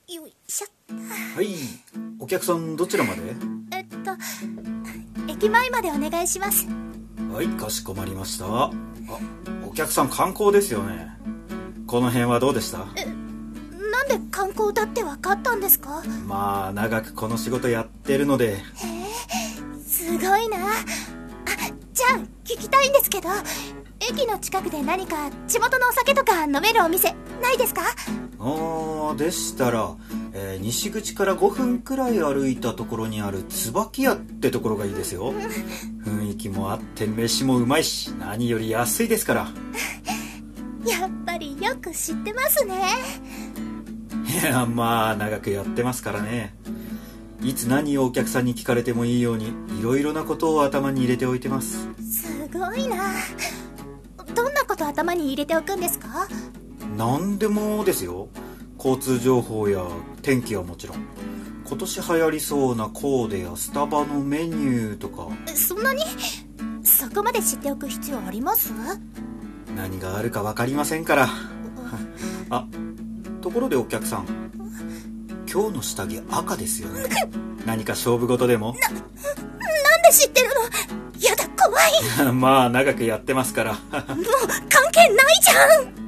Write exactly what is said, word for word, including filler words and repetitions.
よいしょ。 はい、お客さんどちらまで？ えっと駅前までお願いします。 はい、かしこまりました。あ、お客さん観光ですよね。この辺はどうでした？ え、なんで観光だって分かったんですか？ まあ長くこの仕事やってるので。 へえ、すごいな。あ、じゃあ聞きたいんですけど、駅の近くで何か地元のお酒とか飲めるお店ないですか？ ああ、でしたら、えー、西口からごふんくらい歩いたところにある椿屋ってところがいいですよ。雰囲気もあって飯もうまいし、何より安いですから。 やっぱりよく知ってますね。 いや、まあ長くやってますからね。いつ何をお客さんに聞かれてもいいように、いろいろなことを頭に入れておいてます。 すごいな。どんなこと頭に入れておくんですか？ 何でもですよ。交通情報や天気はもちろん、今年流行りそうなコーデやスタバのメニューとか。 そんなに？そこまで知っておく必要あります？ 何があるか分かりませんからあ、ところでお客さん、今日の下着赤ですよね。何か勝負事でも？な、 なんで知ってるの？やだ、怖い。 まあ長くやってますから。 もう関係ないじゃん。